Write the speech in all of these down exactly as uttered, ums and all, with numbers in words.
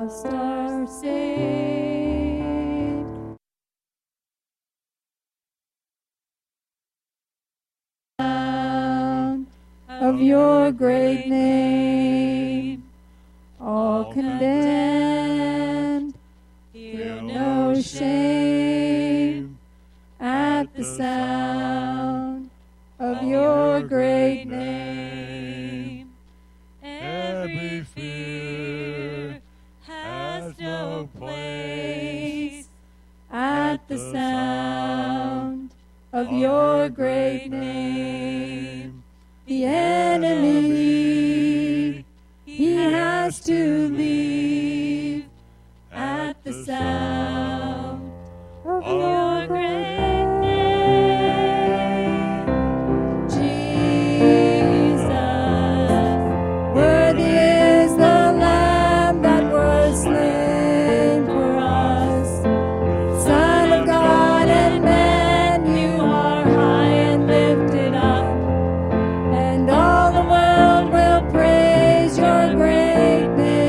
lost are saved. Sound of your great name, all condemned, feel no shame at the sound of your great name. Every fear has no place at the sound of your great name. The enemy, he has to leave at the sound of your great name. Jesus, worthy is the Lamb that was slain for us. Son of God and man, you are high and lifted up, and all the world will praise your great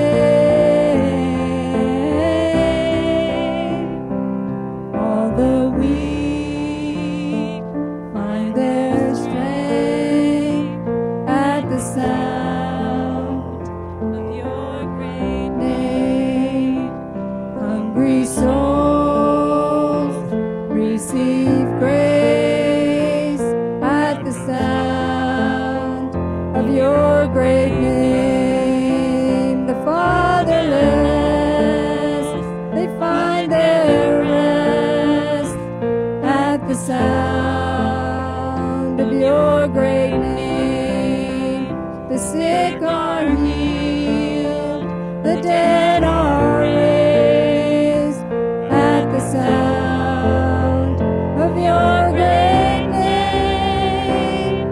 name. All the weak find their strength at the sound of your great name. Hungry souls receive grace at the sound of your great name. The fatherless, they find their rest at the sound of your great name. The sick are healed, the dead are raised at the sound of your great name.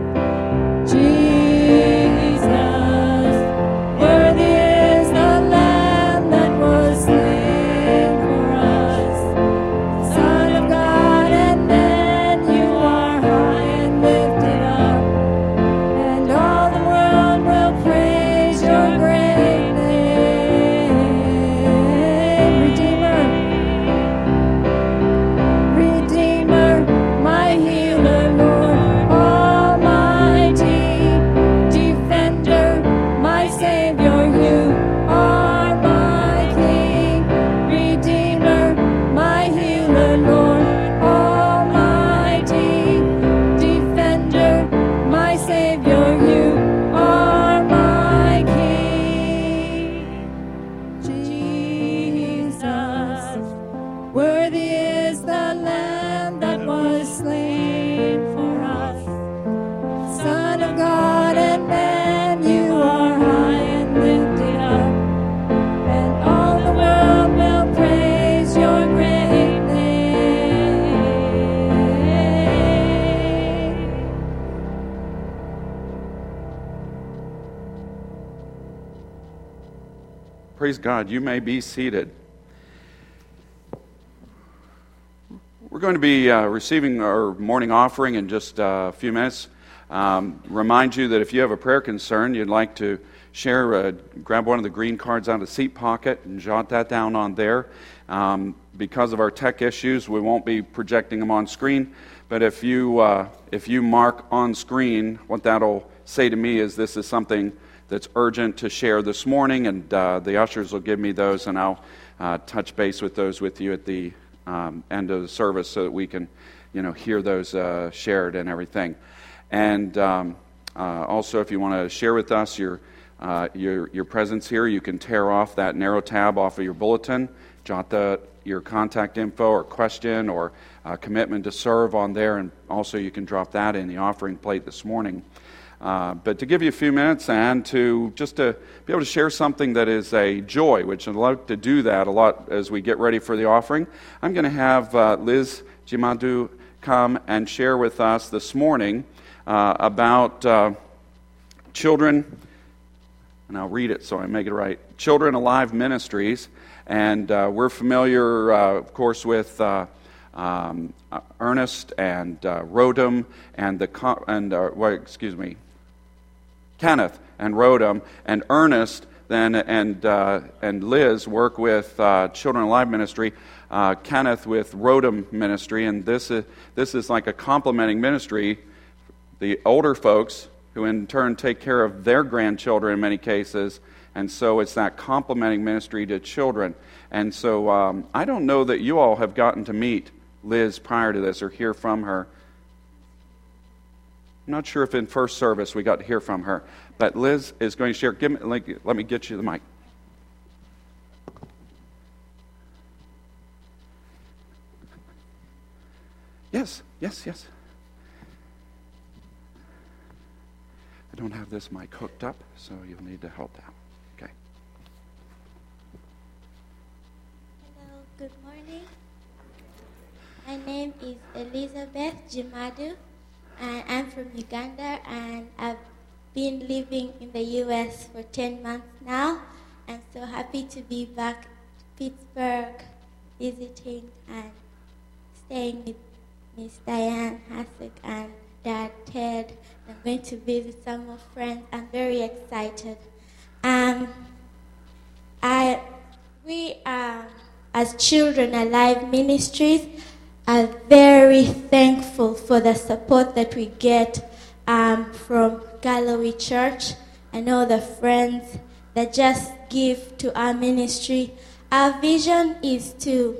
Jesus, worthy is the Lamb that was slain for us. Son of God and man, you are high and lifted up, and all the world will praise your great name. Redeemer, Redeemer, my healer, Lord Almighty, Defender, my Savior, you are my King. Redeemer, my healer, Lord Almighty, Defender, my Savior, you are my King. Jesus, worthy is the Lamb that was slain for us. Son of God and man, you are high and lifted up, and all the world will praise your great name. Praise God. You may be seated. We're going to be uh, receiving our morning offering in just uh, a few minutes. Um, remind you that if you have a prayer concern you'd like to share, uh, grab one of the green cards out of the seat pocket and jot that down on there. Um, because of our tech issues, we won't be projecting them on screen. But if you uh, if you mark on screen, what that'll say to me is this is something that's urgent to share this morning, and uh, the ushers will give me those, and I'll uh, touch base with those with you at the um, end of the service so that we can, you know, hear those uh, shared and everything. And um, uh, also, if you want to share with us your uh, your your presence here, you can tear off that narrow tab off of your bulletin, jot the your contact info or question or uh, commitment to serve on there, and also you can drop that in the offering plate this morning. Uh, but to give you a few minutes and to just to be able to share something that is a joy, which I'd love to do that a lot as we get ready for the offering, I'm going to have uh, Liz Jimadu come and share with us this morning uh, about uh, children, and I'll read it so I make it right, Children Alive Ministries. And uh, we're familiar, uh, of course, with uh, um, uh, Ernest and uh, Rodham and the and uh, well, excuse me, Kenneth and Rodham and Ernest. then and uh, and Liz work with uh, Children Alive Ministry, uh, Kenneth with Rodham Ministry, and this is this is like a complementing ministry. The older folks who in turn take care of their grandchildren in many cases, and so it's that complementing ministry to children. And so um, I don't know that you all have gotten to meet Liz prior to this or hear from her. I'm not sure if in first service we got to hear from her, but Liz is going to share. Give me, let, let me get you the mic. Yes, yes, yes. I don't have this mic hooked up, so you'll need to help out. Okay. Hello, good morning. My name is Elizabeth Jimadu, and I'm from Uganda, and I've been living in the U S for ten months now. I'm so happy to be back in Pittsburgh, visiting and staying with Miss Diane Hassick and Dad Ted. I'm going to visit some of friends. I'm very excited. Um, I, we are, as Children Alive Ministries, are very thankful for the support that we get um, from Galloway Church and all the friends that just give to our ministry. Our vision is to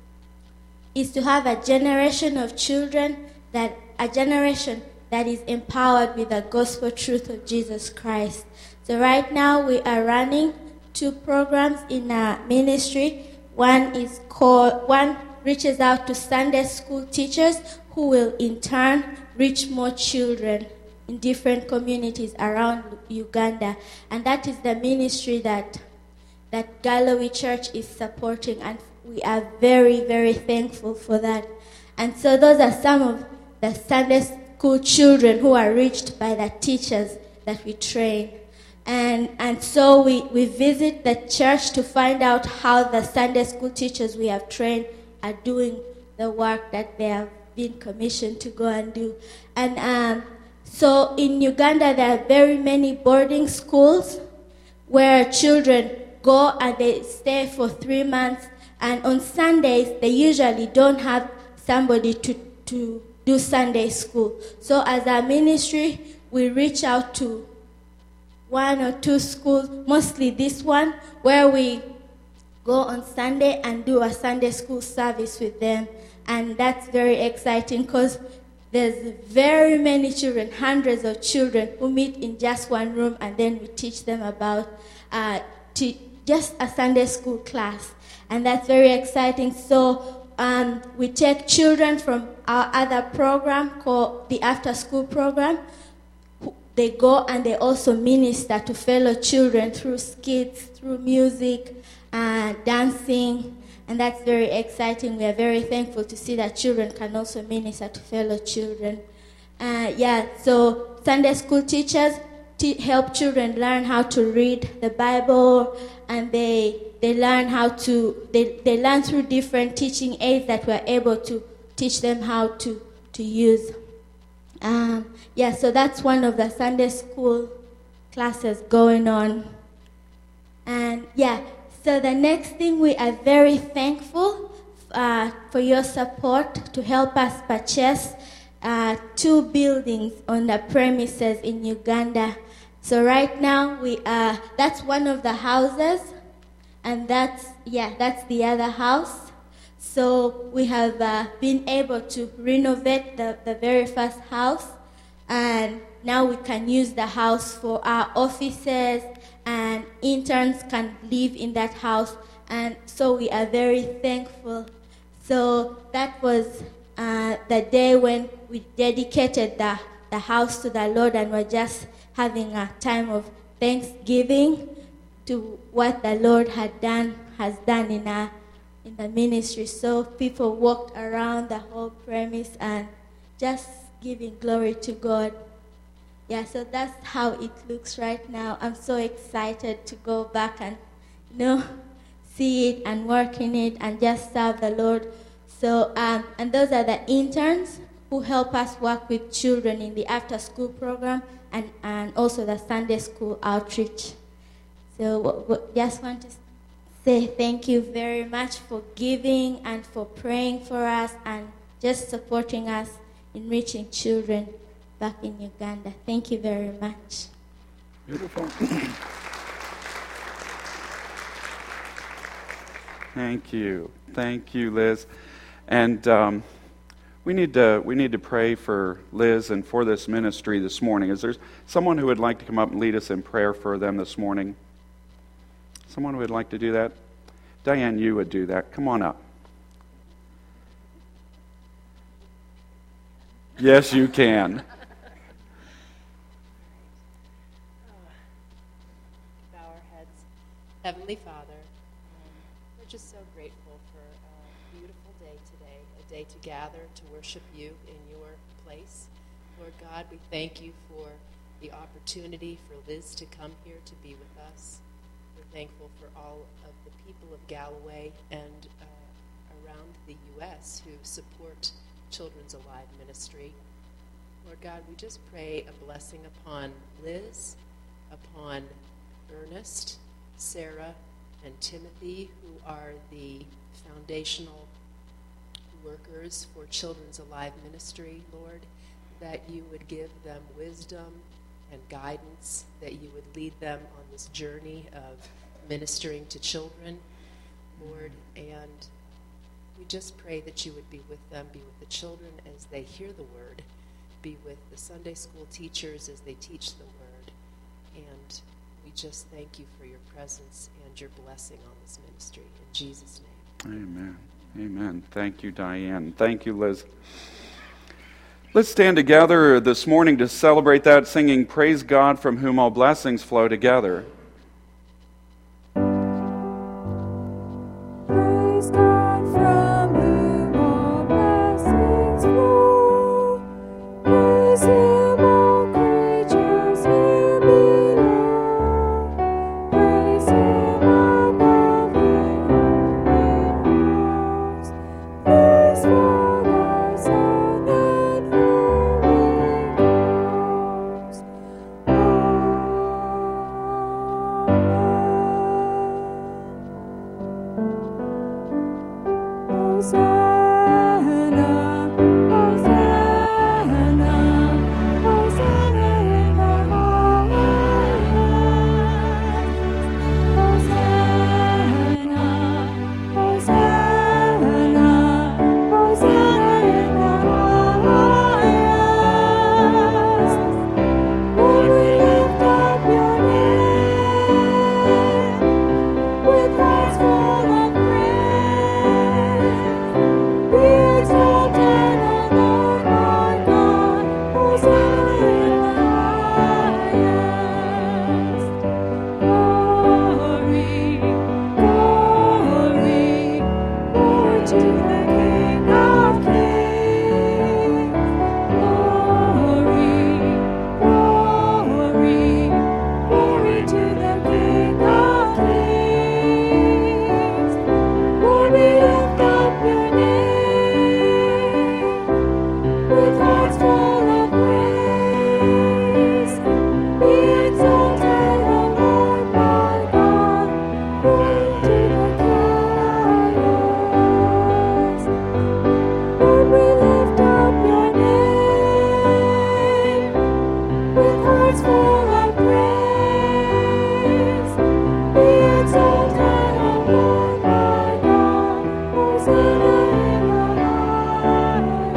is to have a generation of children that a generation that is empowered with the gospel truth of Jesus Christ. So right now we are running two programs in our ministry. One is called, one reaches out to Sunday school teachers who will in turn reach more children in different communities around Uganda. And that is the ministry that, that Galloway Church is supporting, and we are very, very thankful for that. And so those are some of the Sunday school children who are reached by the teachers that we train. And and so we, we visit the church to find out how the Sunday school teachers we have trained are doing the work that they have been commissioned to go and do. And um, so in Uganda there are very many boarding schools where children go and they stay for three months. And on Sundays they usually don't have somebody to, to do Sunday school. So as a ministry, we reach out to one or two schools, mostly this one, where we go on Sunday and do a Sunday school service with them. And that's very exciting because there's very many children, hundreds of children who meet in just one room, and then we teach them about uh, t- just a Sunday school class. And that's very exciting. So Um, we take children from our other program called the After School Program. They go and they also minister to fellow children through skits, through music, uh, dancing, and that's very exciting. We are very thankful to see that children can also minister to fellow children. Uh, yeah, so Sunday school teachers te- help children learn how to read the Bible, and they They learn how to, they, they learn through different teaching aids that we're able to teach them how to, to use. Um, yeah, so that's one of the Sunday school classes going on. And yeah, so the next thing, we are very thankful uh, for your support to help us purchase uh, two buildings on the premises in Uganda. So right now, we are, that's one of the houses. And that's, yeah, that's the other house. So we have uh, been able to renovate the, the very first house. And now we can use the house for our offices, and interns can live in that house. And so we are very thankful. So that was uh, the day when we dedicated the, the house to the Lord, and we're just having a time of thanksgiving to what the Lord had done, has done in our, in the ministry. So people walked around the whole premise and just giving glory to God. Yeah, so that's how it looks right now. I'm so excited to go back and, you know, see it and work in it and just serve the Lord. So, um, and those are the interns who help us work with children in the after-school program and, and also the Sunday school outreach. So w- w- just want to say thank you very much for giving and for praying for us and just supporting us in reaching children back in Uganda. Thank you very much. Beautiful. Thank you. Thank you, Liz. And um, we need to we need to pray for Liz and for this ministry this morning. Is there someone who would like to come up and lead us in prayer for them this morning? Someone who would like to do that? Diane, you would do that. Come on up. Yes, you can. Bow our heads. Heavenly Father, um, we're just so grateful for a beautiful day today, a day to gather to worship you in your place. Lord God, we thank you for the opportunity for Liz to come here to be with us. We're thankful for all of the people of Galloway and uh, around the U S who support Children's Alive Ministry. Lord God, we just pray a blessing upon Liz, upon Ernest, Sarah, and Timothy, who are the foundational workers for Children's Alive Ministry, Lord, that you would give them wisdom and guidance, that you would lead them on this journey of ministering to children, Lord, and we just pray that you would be with them, be with the children as they hear the word, be with the Sunday school teachers as they teach the word, and we just thank you for your presence and your blessing on this ministry. In Jesus' name. Amen. Amen. Thank you, Diane. Thank you, Liz. Let's stand together this morning to celebrate that, singing Praise God from whom all blessings flow together. Praise God from whom all blessings flow. Praise Him, all creatures here below. Praise Him above in holy hosts. Praise Father, Son, and Holy Ghost. Hosanna, Hosanna, Hosanna in the highest. Hosanna, Hosanna, Hosanna in the highest. Lord, we lift up your name with hearts full of praise. Be exalted, O Lord my God, Hosanna in the highest. Glory, glory, glory to the King of Kings. Glory, glory, glory to the King of Kings. Lord, we lift up your name with hearts full of praise. Be exalted, O Lord my God, glory to the highest. Lord, we lift up your name with hearts full of praise. Be exalted, O Lord my God, Hosanna in the highest.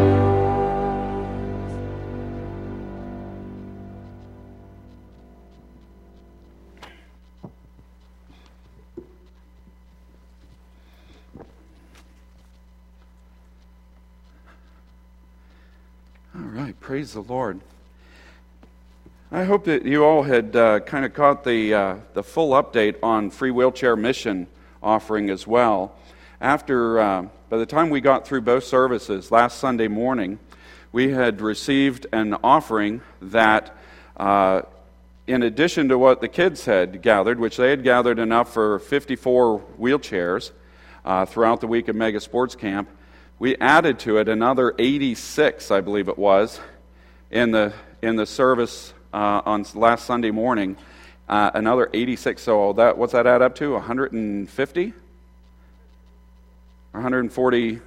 All right, praise the Lord. I hope that you all had uh, kind of caught the uh, the full update on Free Wheelchair Mission offering as well. After, uh, by the time we got through both services last Sunday morning, we had received an offering that, uh, in addition to what the kids had gathered, which they had gathered enough for fifty-four wheelchairs uh, throughout the week of Mega Sports Camp, we added to it another eighty-six, I believe it was, in the in the service uh, on last Sunday morning, uh, another eighty-six. So that what's that add up to? one hundred fifty? one hundred forty?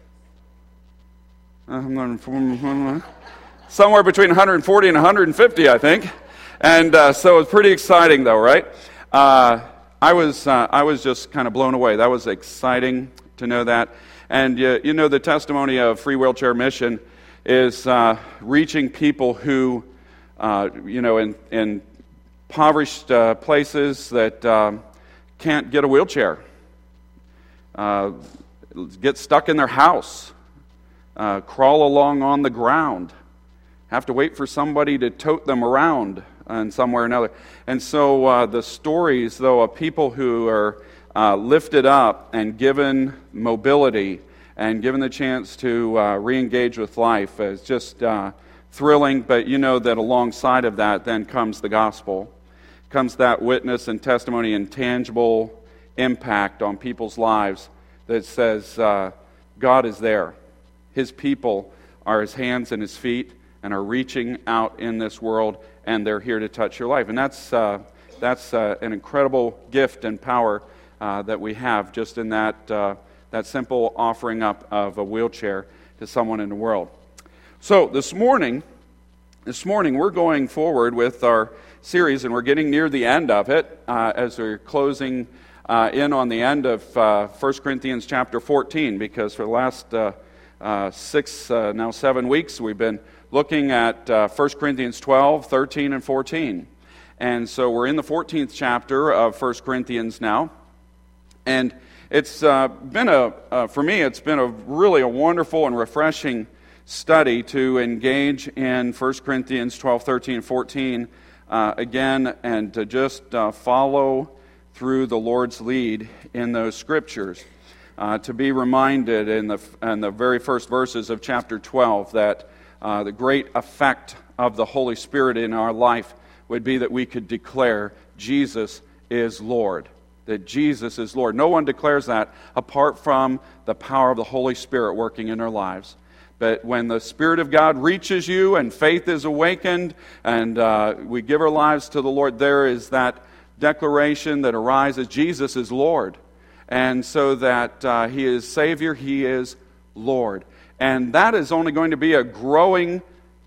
Uh, somewhere between one hundred forty and one hundred fifty, I think. And uh, so it's pretty exciting, though, right? Uh, I was uh, I was just kind of blown away. That was exciting to know that. And uh, you know, the testimony of Free Wheelchair Mission is uh, reaching people who, uh, you know, in, in impoverished uh, places that um, can't get a wheelchair, uh, get stuck in their house, uh, crawl along on the ground, have to wait for somebody to tote them around in some way or another. And so uh, the stories, though, of people who are uh, lifted up and given mobility and given the chance to uh, re-engage with life is just uh, thrilling. But you know that alongside of that then comes the gospel, comes that witness and testimony and tangible impact on people's lives that says uh, God is there. His people are His hands and His feet and are reaching out in this world, and they're here to touch your life. And that's uh, that's uh, an incredible gift and power uh, that we have just in that uh, that simple offering up of a wheelchair to someone in the world. So this morning, this morning we're going forward with our series, and we're getting near the end of it uh, as we're closing uh, in on the end of uh, First Corinthians chapter fourteen, because for the last uh, uh, six, uh, now seven weeks, we've been looking at uh, First Corinthians twelve, thirteen, and fourteen. And so we're in the fourteenth chapter of First Corinthians now. And it's uh, been a, uh, for me, it's been a really a wonderful and refreshing study to engage in First Corinthians twelve, thirteen, and fourteen uh, again, and to just uh, follow through the Lord's lead in those scriptures. Uh, to be reminded in the, in the very first verses of chapter twelve that Uh, the great effect of the Holy Spirit in our life would be that we could declare Jesus is Lord. That Jesus is Lord. No one declares that apart from the power of the Holy Spirit working in our lives. But when the Spirit of God reaches you and faith is awakened and uh, we give our lives to the Lord, there is that declaration that arises, Jesus is Lord. And so that uh, He is Savior, He is Lord. And that is only going to be a growing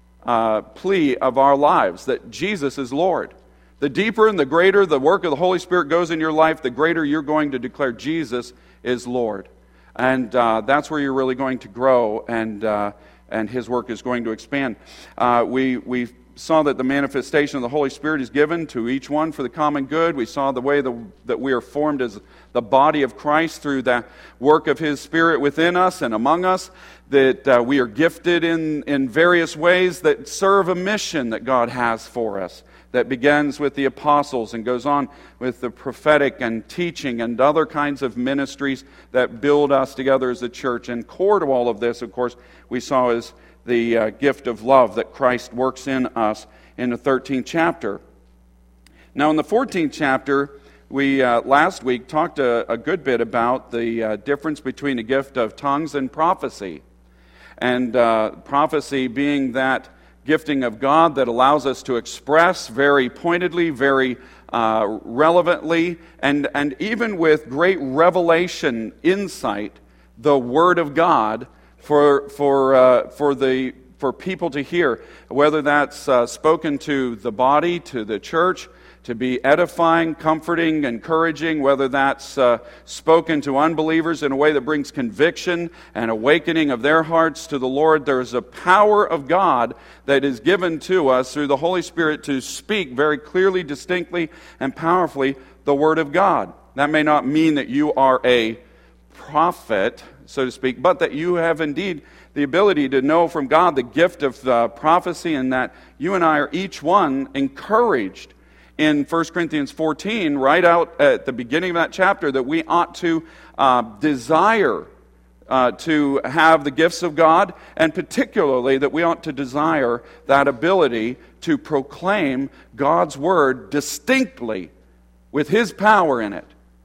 uh, plea of our lives, that Jesus is Lord. The deeper and the greater the work of the Holy Spirit goes in your life, the greater you're going to declare Jesus is Lord. And uh, that's where you're really going to grow, and uh, and His work is going to expand. Uh, we we saw that the manifestation of the Holy Spirit is given to each one for the common good. We saw the way the, that we are formed as the body of Christ through the work of His Spirit within us and among us, that uh, we are gifted in, in various ways that serve a mission that God has for us, that begins with the apostles and goes on with the prophetic and teaching and other kinds of ministries that build us together as a church. And core to all of this, of course, we saw is the uh, gift of love that Christ works in us in the thirteenth chapter. Now in the fourteenth chapter, we uh, last week talked a, a good bit about the uh, difference between the gift of tongues and prophecy. And uh, prophecy being that gifting of God that allows us to express very pointedly, very uh, relevantly, and, and even with great revelation, insight, the Word of God for for uh, for the for people to hear, whether that's uh, spoken to the body, to the church, to be edifying, comforting, encouraging, whether that's uh, spoken to unbelievers in a way that brings conviction and awakening of their hearts to the Lord. There's a power of God that is given to us through the Holy Spirit to speak very clearly, distinctly, and powerfully the Word of God. That may not mean that you are a prophet, so to speak, but that you have indeed the ability to know from God the gift of uh, prophecy, and that you and I are each one encouraged in First Corinthians fourteen, right out at the beginning of that chapter, that we ought to uh, desire uh, to have the gifts of God, and particularly that we ought to desire that ability to proclaim God's Word distinctly with His power in it,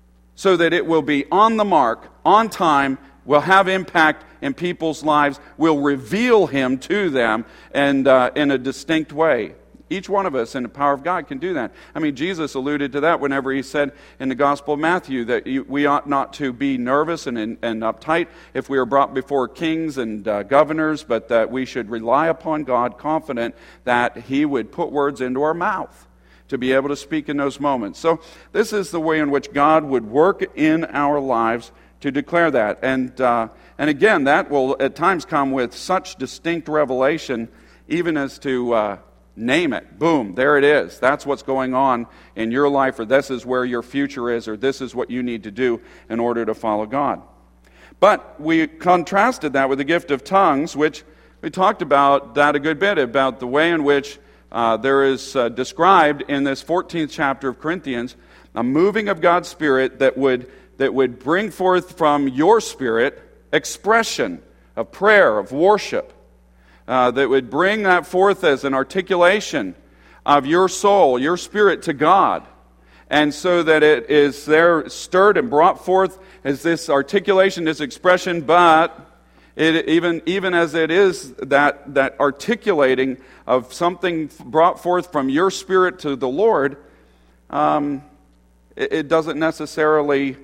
so that it will be on the mark, on time, will have impact in people's lives, will reveal Him to them and uh, in a distinct way. Each one of us in the power of God can do that. I mean, Jesus alluded to that whenever he said in the Gospel of Matthew that you, we ought not to be nervous and, and, and uptight if we are brought before kings and uh, governors, but that we should rely upon God, confident that he would put words into our mouth to be able to speak in those moments. So this is the way in which God would work in our lives to declare that. And uh, and again, that will at times come with such distinct revelation, even as to uh, name it. Boom, there it is. That's what's going on in your life, or this is where your future is, or this is what you need to do in order to follow God. But we contrasted that with the gift of tongues, which we talked about that a good bit, about the way in which uh, there is uh, described in this fourteenth chapter of Corinthians, a moving of God's Spirit that would that would bring forth from your spirit expression of prayer, of worship, uh, that would bring that forth as an articulation of your soul, your spirit to God. And so that it is there stirred and brought forth as this articulation, this expression, but it, even, even as it is that, that articulating of something brought forth from your spirit to the Lord, um, it, it doesn't necessarily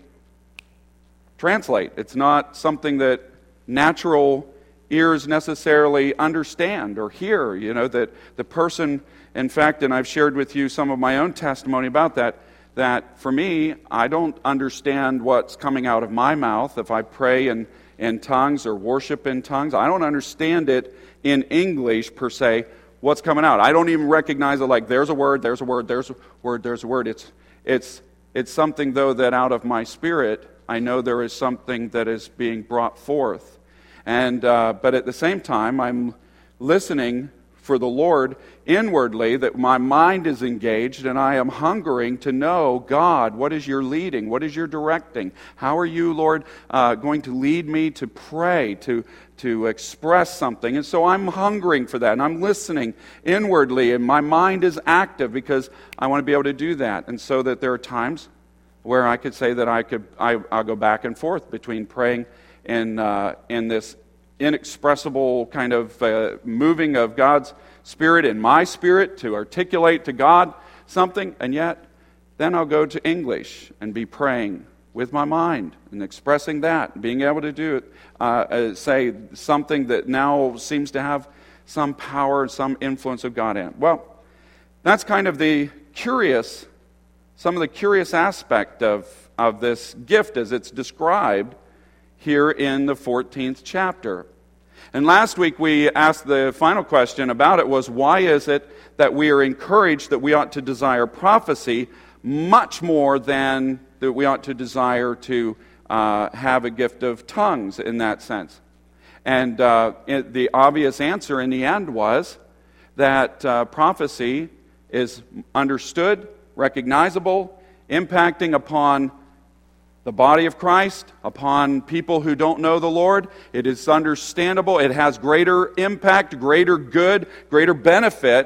translate. It's not something that natural ears necessarily understand or hear. You know, that the person, in fact, and I've shared with you some of my own testimony about that, that for me, I don't understand what's coming out of my mouth if I pray in, in tongues or worship in tongues. I don't understand it in English per se, what's coming out. I don't even recognize it like there's a word, there's a word, there's a word, there's a word. It's, it's, it's something, though, that out of my spirit, I know there is something that is being brought forth. And uh, but at the same time, I'm listening for the Lord inwardly, that my mind is engaged, and I am hungering to know, God, what is your leading? What is your directing? How are you, Lord, uh, going to lead me to pray, to, to express something? And so I'm hungering for that, and I'm listening inwardly, and my mind is active because I want to be able to do that. And so that there are times where I could say that I could, I, I'll go back and forth between praying in uh, in this inexpressible kind of uh, moving of God's Spirit in my spirit to articulate to God something, and yet then I'll go to English and be praying with my mind and expressing that, being able to do it, uh, uh, say something that now seems to have some power, some influence of God in it. Well, that's kind of the curious Some of the curious aspect of, of this gift as it's described here in the fourteenth chapter. And last week we asked the final question about it was, why is it that we are encouraged that we ought to desire prophecy much more than that we ought to desire to uh, have a gift of tongues in that sense? And uh, it, the obvious answer in the end was that uh, prophecy is understood, recognizable, impacting upon the body of Christ, upon people who don't know the Lord. It is understandable. It has greater impact, greater good, greater benefit.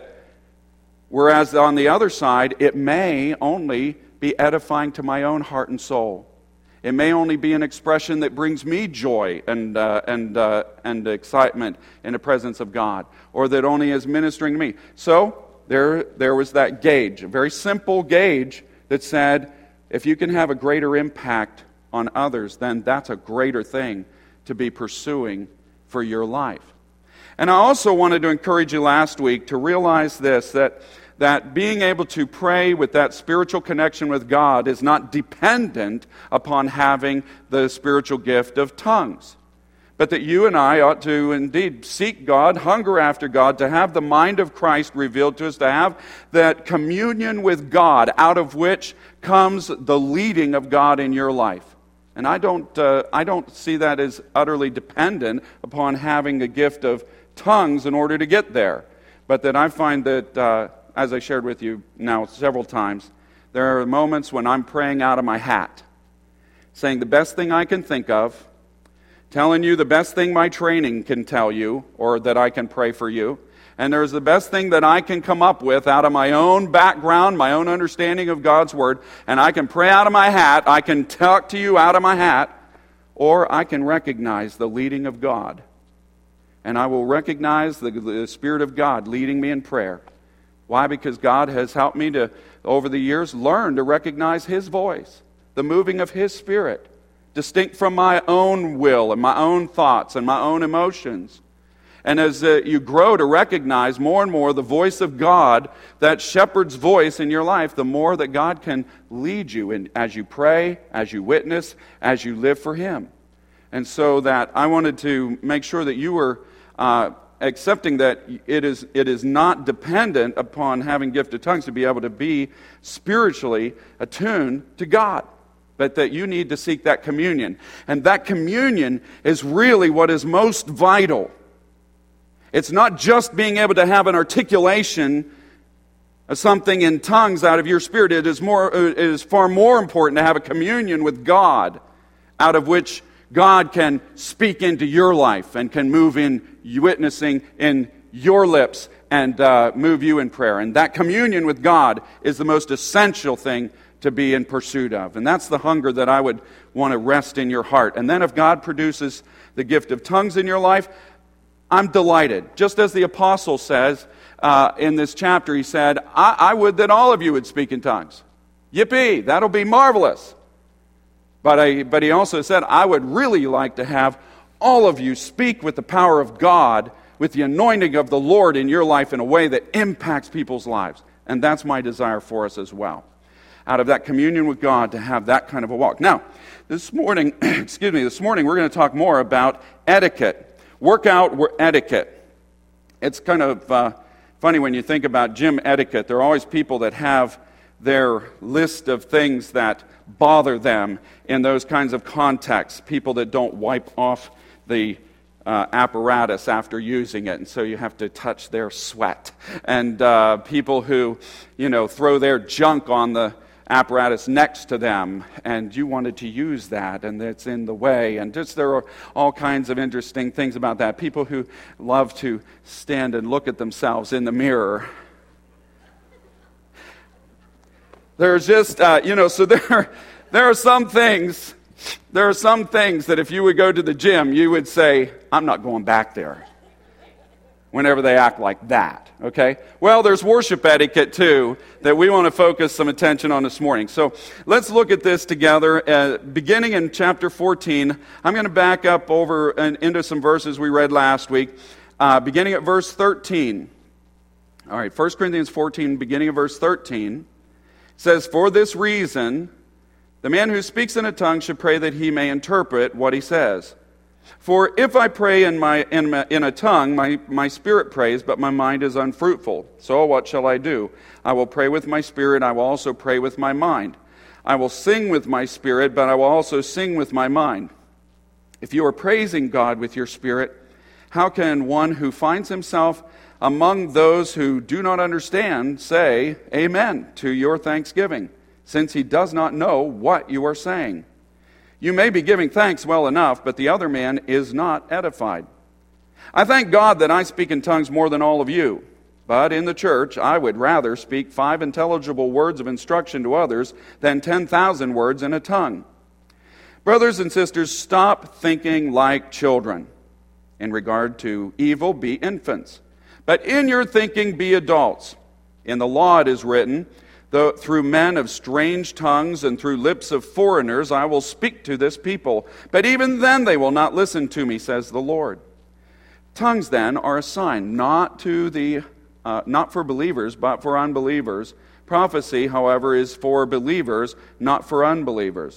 Whereas on the other side, it may only be edifying to my own heart and soul. It may only be an expression that brings me joy and uh, and uh, and excitement in the presence of God, or that only is ministering to me. So There, there was that gauge, a very simple gauge that said, if you can have a greater impact on others, then that's a greater thing to be pursuing for your life. And I also wanted to encourage you last week to realize this, that, that being able to pray with that spiritual connection with God is not dependent upon having the spiritual gift of tongues. But that you and I ought to indeed seek God, hunger after God, to have the mind of Christ revealed to us, to have that communion with God out of which comes the leading of God in your life. And I don't, uh, I don't see that as utterly dependent upon having a gift of tongues in order to get there. But that I find that, uh, as I shared with you now several times, there are moments when I'm praying out of my hat, saying the best thing I can think of, telling you the best thing my training can tell you, or that I can pray for you. And there's the best thing that I can come up with out of my own background, my own understanding of God's Word. And I can pray out of my hat, I can talk to you out of my hat, or I can recognize the leading of God. And I will recognize the, the Spirit of God leading me in prayer. Why? Because God has helped me to, over the years, learn to recognize His voice, the moving of His Spirit, distinct from my own will and my own thoughts and my own emotions. And as uh, you grow to recognize more and more the voice of God, that shepherd's voice in your life, the more that God can lead you in, as you pray, as you witness, as you live for Him. And so that I wanted to make sure that you were uh, accepting that it is it is not dependent upon having gift of tongues to be able to be spiritually attuned to God, but that you need to seek that communion. And that communion is really what is most vital. It's not just being able to have an articulation of something in tongues out of your spirit. It is more. It is far more important to have a communion with God, out of which God can speak into your life and can move in witnessing in your lips and uh, move you in prayer. And that communion with God is the most essential thing to be in pursuit of. And that's the hunger that I would want to rest in your heart. And then if God produces the gift of tongues in your life, I'm delighted. Just as the apostle says uh, in this chapter, he said, I-, I would that all of you would speak in tongues. Yippee, that'll be marvelous. But, I, but he also said, I would really like to have all of you speak with the power of God, with the anointing of the Lord in your life in a way that impacts people's lives. And that's my desire for us as well. Out of that communion with God, to have that kind of a walk. Now, this morning, excuse me, this morning we're going to talk more about etiquette. Workout etiquette. It's kind of uh, funny when you think about gym etiquette. There are always people that have their list of things that bother them in those kinds of contexts. People that don't wipe off the uh, apparatus after using it, and so you have to touch their sweat. And uh, people who, you know, throw their junk on the apparatus next to them, and you wanted to use that, and it's in the way. And just there are all kinds of interesting things about that. People who love to stand and look at themselves in the mirror. There's just, uh, you know, so there, there are some things, there are some things that if you would go to the gym, you would say, I'm not going back there. Whenever they act like that, okay? Well, there's worship etiquette, too, that we want to focus some attention on this morning. So let's look at this together. Uh, beginning in chapter fourteen, I'm going to back up over and into some verses we read last week, uh, beginning at verse thirteen. All right, First Corinthians fourteen, beginning of verse thirteen, says, For this reason, the man who speaks in a tongue should pray that he may interpret what he says. For if I pray in my in, my, in a tongue, my, my spirit prays, but my mind is unfruitful. So what shall I do? I will pray with my spirit, I will also pray with my mind. I will sing with my spirit, but I will also sing with my mind. If you are praising God with your spirit, how can one who finds himself among those who do not understand say, Amen, to your thanksgiving, since he does not know what you are saying? You may be giving thanks well enough, but the other man is not edified. I thank God that I speak in tongues more than all of you. But in the church, I would rather speak five intelligible words of instruction to others than ten thousand words in a tongue. Brothers and sisters, stop thinking like children. In regard to evil, be infants. But in your thinking, be adults. In the law it is written, Though through men of strange tongues and through lips of foreigners I will speak to this people. But even then they will not listen to me, says the Lord. Tongues then are a sign, not to the uh, not for believers, but for unbelievers. Prophecy, however, is for believers, not for unbelievers.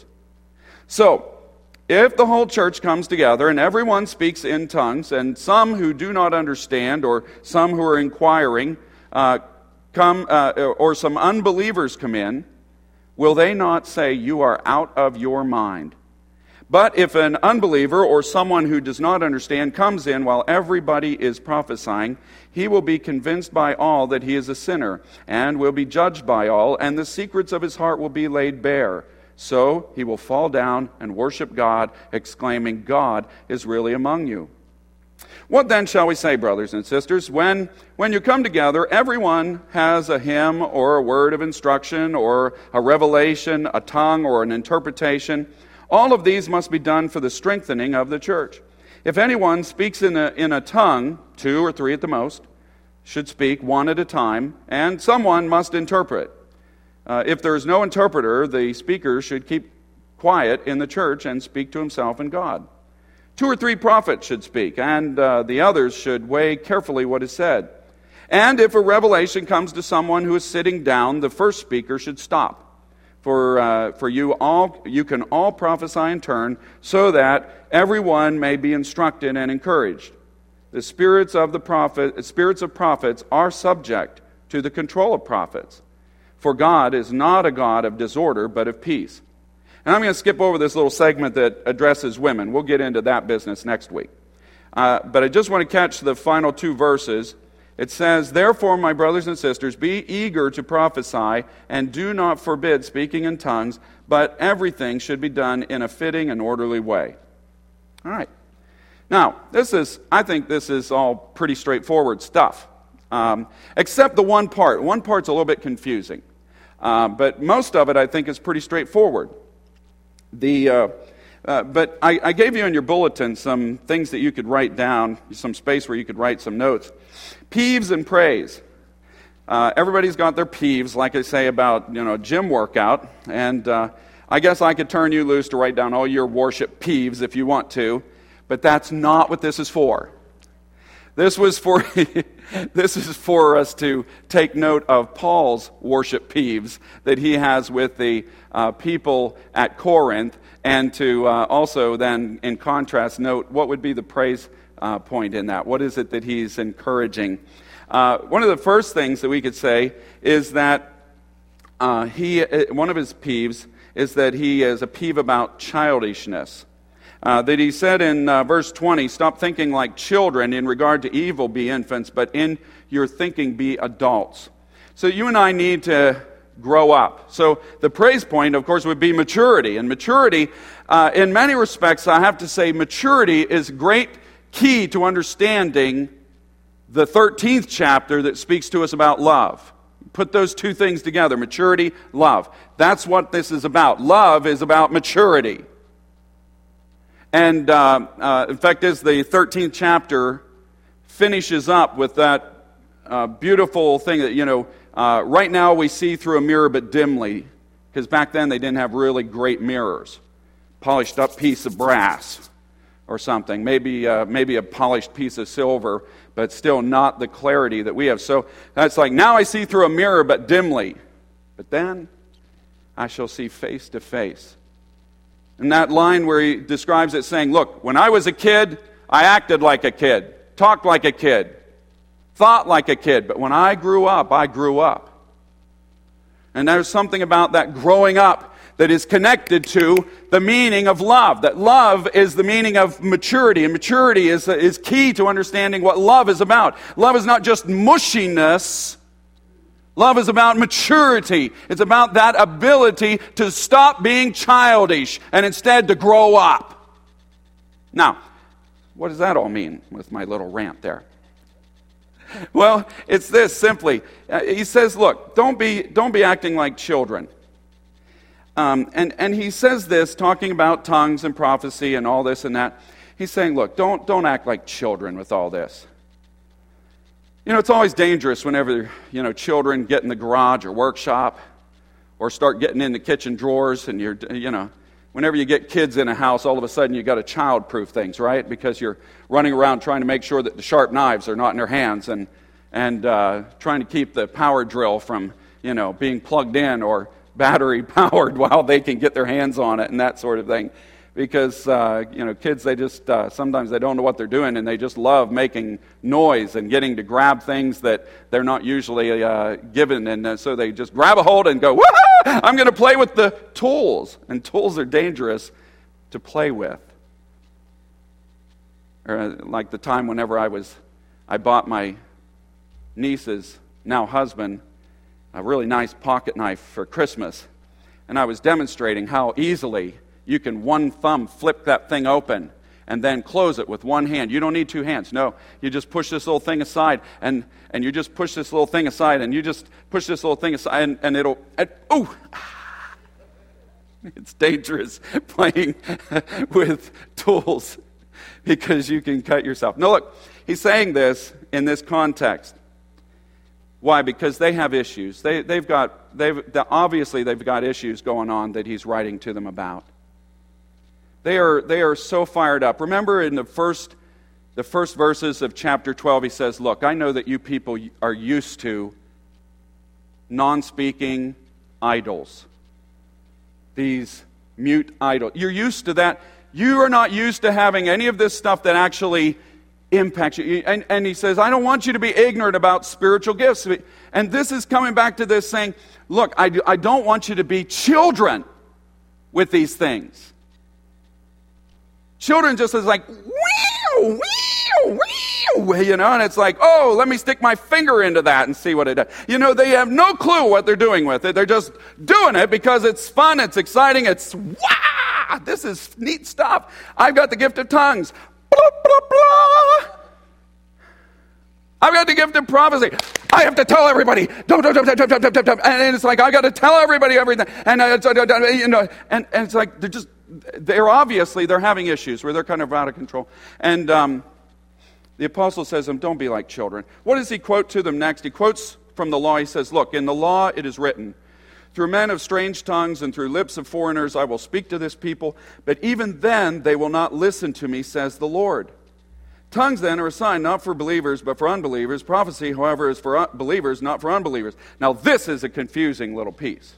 So, if the whole church comes together and everyone speaks in tongues, and some who do not understand or some who are inquiring uh, come, uh, or some unbelievers come in, will they not say, you are out of your mind? But if an unbeliever or someone who does not understand comes in while everybody is prophesying, he will be convinced by all that he is a sinner, and will be judged by all, and the secrets of his heart will be laid bare. So he will fall down and worship God, exclaiming, God is really among you. What then shall we say, brothers and sisters? When, when you come together, everyone has a hymn or a word of instruction or a revelation, a tongue or an interpretation. All of these must be done for the strengthening of the church. If anyone speaks in a, in a tongue, two or three at the most, should speak one at a time, and someone must interpret. Uh, if there is no interpreter, the speaker should keep quiet in the church and speak to himself and God. Two or three prophets should speak, and uh, the others should weigh carefully what is said. And if a revelation comes to someone who is sitting down, the first speaker should stop. For uh, for you all, you can all prophesy in turn, so that everyone may be instructed and encouraged. The spirits of the prophet, spirits of prophets are subject to the control of prophets. For God is not a God of disorder, but of peace. And I'm going to skip over this little segment that addresses women. We'll get into that business next week. Uh, but I just want to catch the final two verses. It says, "Therefore, my brothers and sisters, be eager to prophesy, and do not forbid speaking in tongues, but everything should be done in a fitting and orderly way." All right. Now, this is, I think this is all pretty straightforward stuff, um, except the one part. One part's a little bit confusing, uh, but most of it, I think, is pretty straightforward. The uh, uh, but I, I gave you in your bulletin some things that you could write down, some space where you could write some notes. Peeves and praise. Uh, everybody's got their peeves, like I say about, you know, gym workout, and uh, I guess I could turn you loose to write down all your worship peeves if you want to, but that's not what this is for. This was for this is for us to take note of Paul's worship peeves that he has with the uh, people at Corinth, and to uh, also then, in contrast, note what would be the praise uh, point in that. What is it that he's encouraging? Uh, one of the first things that we could say is that uh, he one of his peeves is that he is a peeve about childishness. Uh, that he said in uh, verse twenty, "Stop thinking like children, in regard to evil be infants, but in your thinking be adults." So you and I need to grow up. So the praise point, of course, would be maturity. And maturity, uh, in many respects, I have to say, maturity is a great key to understanding the thirteenth chapter that speaks to us about love. Put those two things together, maturity, love. That's what this is about. Love is about maturity. And uh, uh, in fact, as the thirteenth chapter finishes up with that uh, beautiful thing that, you know, uh, right now we see through a mirror but dimly, because back then they didn't have really great mirrors. Polished up piece of brass or something, maybe uh, maybe a polished piece of silver, but still not the clarity that we have. So that's like, now I see through a mirror but dimly, but then I shall see face to face. And that line where he describes it saying, look, when I was a kid, I acted like a kid, talked like a kid, thought like a kid, but when I grew up, I grew up. And there's something about that growing up that is connected to the meaning of love. That love is the meaning of maturity, and maturity is, is key to understanding what love is about. Love is not just mushiness. Love is about maturity. It's about that ability to stop being childish and instead to grow up. Now, what does that all mean with my little rant there? Well, it's this simply. Uh, he says, look, don't be don't be acting like children. Um, and, and he says this, talking about tongues and prophecy and all this and that. He's saying, look, don't don't act like children with all this. You know, it's always dangerous whenever, you know, children get in the garage or workshop or start getting in the kitchen drawers, and you're, you know, whenever you get kids in a house, all of a sudden you got to child-proof things, right? Because you're running around trying to make sure that the sharp knives are not in their hands, and and uh, trying to keep the power drill from, you know, being plugged in or battery powered while they can get their hands on it and that sort of thing. Because, uh, you know, kids, they just, uh, sometimes they don't know what they're doing, and they just love making noise and getting to grab things that they're not usually uh, given. And uh, so they just grab a hold and go, woohoo, I'm going to play with the tools. And tools are dangerous to play with. Or uh, like the time whenever I was, I bought my niece's now husband a really nice pocket knife for Christmas. And I was demonstrating how easily you can one thumb flip that thing open and then close it with one hand. You don't need two hands. No, you just push this little thing aside, and, and you just push this little thing aside, and you just push this little thing aside, and, and it'll, and, oh! It's dangerous playing with tools because you can cut yourself. No, look, he's saying this in this context. Why? Because they have issues. They, they've got, they've, obviously they've got issues going on that he's writing to them about. They are, they are so fired up. Remember in the first, the first verses of chapter twelve, he says, look, I know that you people are used to non-speaking idols. These mute idols. You're used to that. You are not used to having any of this stuff that actually impacts you. And, and he says, I don't want you to be ignorant about spiritual gifts. And this is coming back to this saying, look, I, do, I don't want you to be children with these things. Children just is like, wee, wee, wee, you know, and it's like, oh, let me stick my finger into that and see what it does. You know, they have no clue what they're doing with it. They're just doing it because it's fun, it's exciting, it's, wow, this is neat stuff. I've got the gift of tongues. Blah, blah, blah. I've got the gift of prophecy. I have to tell everybody. Don't, don't, don't, don't, don't, don't, don't, don't. And it's like, I got to tell everybody everything. And, uh, you know, and, and it's like, they're just, they're obviously, they're having issues where they're kind of out of control. And um, the apostle says to them, don't be like children. What does he quote to them next? He quotes from the law. He says, look, in the law it is written, through men of strange tongues and through lips of foreigners I will speak to this people, but even then they will not listen to me, says the Lord. Tongues then are a sign not for believers but for unbelievers. Prophecy, however, is for believers, not for unbelievers. Now this is a confusing little piece.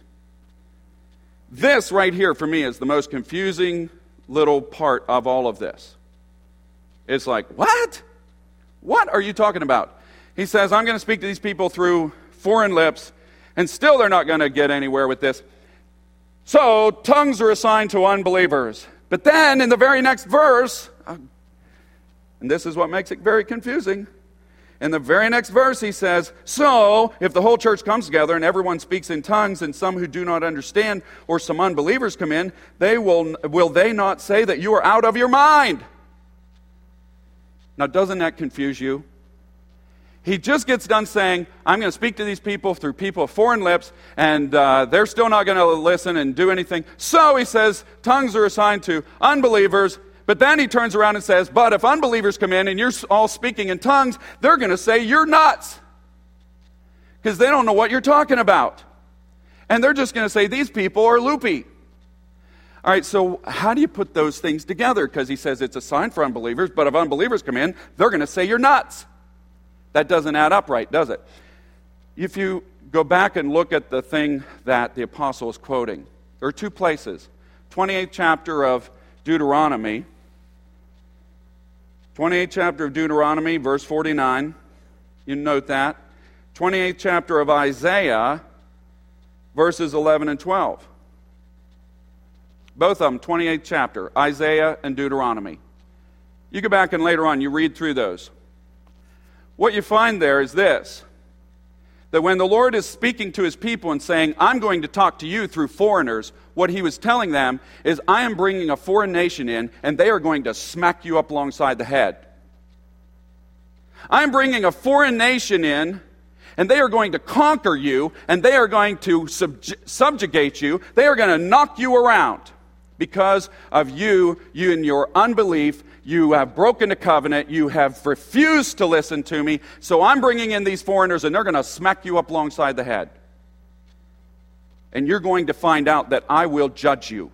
This right here for me is the most confusing little part of all of this. It's like, what? What are you talking about? He says, I'm going to speak to these people through foreign lips, and still they're not going to get anywhere with this. So, tongues are assigned to unbelievers. But then, in the very next verse, uh, and this is what makes it very confusing, in the very next verse he says, so, if the whole church comes together and everyone speaks in tongues, and some who do not understand, or some unbelievers come in, they will, will they not say that you are out of your mind? Now, doesn't that confuse you? He just gets done saying, I'm going to speak to these people through people of foreign lips, and uh, they're still not going to listen and do anything. So he says, tongues are assigned to unbelievers, but then he turns around and says, but if unbelievers come in and you're all speaking in tongues, they're going to say you're nuts. Because they don't know what you're talking about. And they're just going to say, these people are loopy. All right, so how do you put those things together? Because he says it's a sign for unbelievers, but if unbelievers come in, they're going to say you're nuts. That doesn't add up right, does it? If you go back and look at the thing that the apostle is quoting, there are two places. twenty-eighth chapter of Deuteronomy. twenty-eighth chapter of Deuteronomy, verse forty-nine. You note that. twenty-eighth chapter of Isaiah, verses eleven and twelve. Both of them, twenty-eighth chapter, Isaiah and Deuteronomy. You go back and later on, you read through those. What you find there is this, that when the Lord is speaking to his people and saying, I'm going to talk to you through foreigners, what he was telling them is, I am bringing a foreign nation in, and they are going to smack you up alongside the head. I'm bringing a foreign nation in, and they are going to conquer you, and they are going to subj- subjugate you. They are going to knock you around because of you, you and your unbelief. You have broken the covenant. You have refused to listen to me. So I'm bringing in these foreigners, and they're going to smack you up alongside the head. And you're going to find out that I will judge you.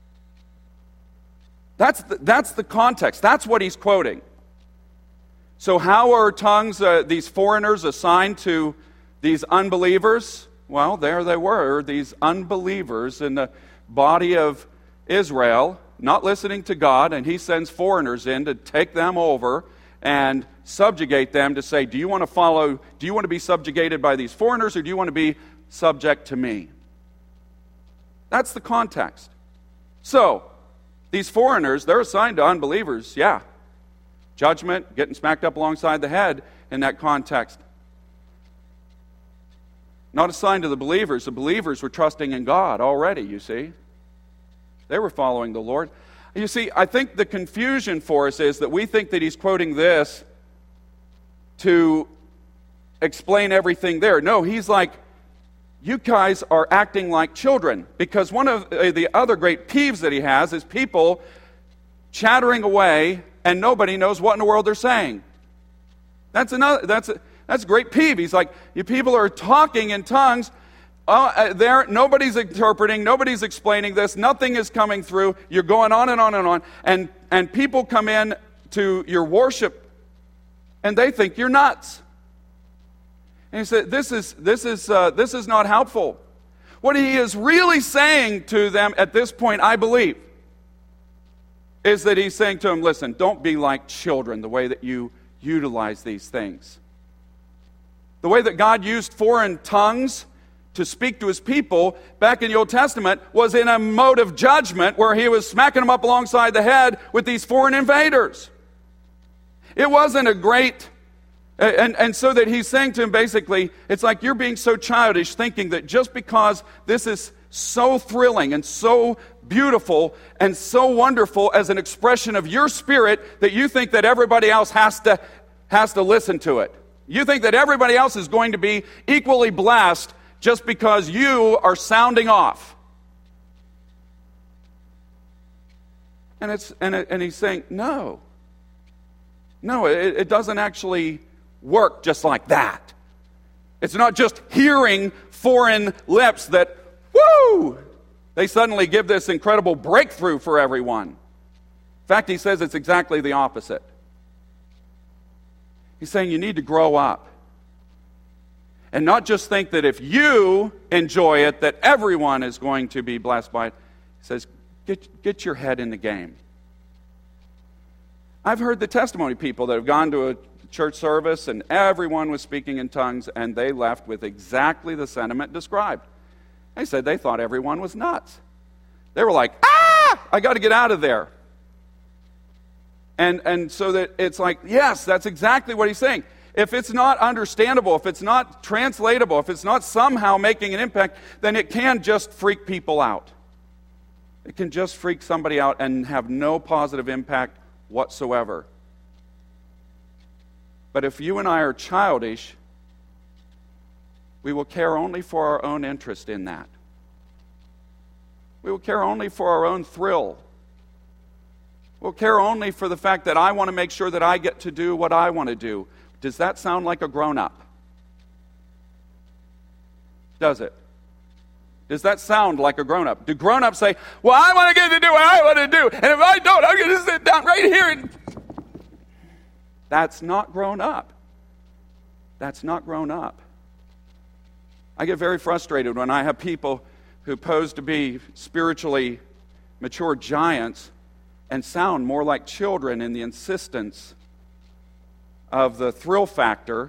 That's the, that's the context. That's what he's quoting. So how are tongues, uh, these foreigners, assigned to these unbelievers? Well, there they were, these unbelievers in the body of Israel, not listening to God, and he sends foreigners in to take them over and subjugate them to say, do you want to follow, do you want to be subjugated by these foreigners, or do you want to be subject to me? That's the context. So, these foreigners, they're assigned to unbelievers, yeah. Judgment, getting smacked up alongside the head in that context. Not assigned to the believers. The believers were trusting in God already, you see. They were following the Lord. You see, I think the confusion for us is that we think that he's quoting this to explain everything there. No, he's like, you guys are acting like children. Because one of the other great peeves that he has is people chattering away and nobody knows what in the world they're saying. That's another. That's That's a great peeve. He's like, you people are talking in tongues. Oh, uh, there, nobody's interpreting, nobody's explaining this, nothing is coming through. You're going on and on and on, and and people come in to your worship, and they think you're nuts. And he said, "This is this is uh, this is not helpful." What he is really saying to them at this point, I believe, is that he's saying to them, "Listen, don't be like children. The way that you utilize these things, the way that God used foreign tongues to speak to his people back in the Old Testament was in a mode of judgment where he was smacking them up alongside the head with these foreign invaders. It wasn't a great, and, and so that he's saying to him basically, it's like you're being so childish thinking that just because this is so thrilling and so beautiful and so wonderful as an expression of your spirit that you think that everybody else has to, has to listen to it. You think that everybody else is going to be equally blessed just because you are sounding off. And it's and it, and he's saying, no. No, it, it doesn't actually work just like that. It's not just hearing foreign lips that, woo, they suddenly give this incredible breakthrough for everyone. In fact, he says it's exactly the opposite. He's saying you need to grow up. And not just think that if you enjoy it, that everyone is going to be blessed by it. He says, get, get your head in the game. I've heard the testimony of people that have gone to a church service and everyone was speaking in tongues and they left with exactly the sentiment described. They said they thought everyone was nuts. They were like, ah, I got to get out of there. And, and so that it's like, yes, that's exactly what he's saying. If it's not understandable, if it's not translatable, if it's not somehow making an impact, then it can just freak people out. It can just freak somebody out and have no positive impact whatsoever. But if you and I are childish, we will care only for our own interest in that. We will care only for our own thrill. We'll care only for the fact that I want to make sure that I get to do what I want to do. Does that sound like a grown-up? Does it? Does that sound like a grown-up? Do grown-ups say, well, I want to get to do what I want to do, and if I don't, I'm going to sit down right here and... That's not grown up. That's not grown up. I get very frustrated when I have people who pose to be spiritually mature giants and sound more like children in the insistence of the thrill factor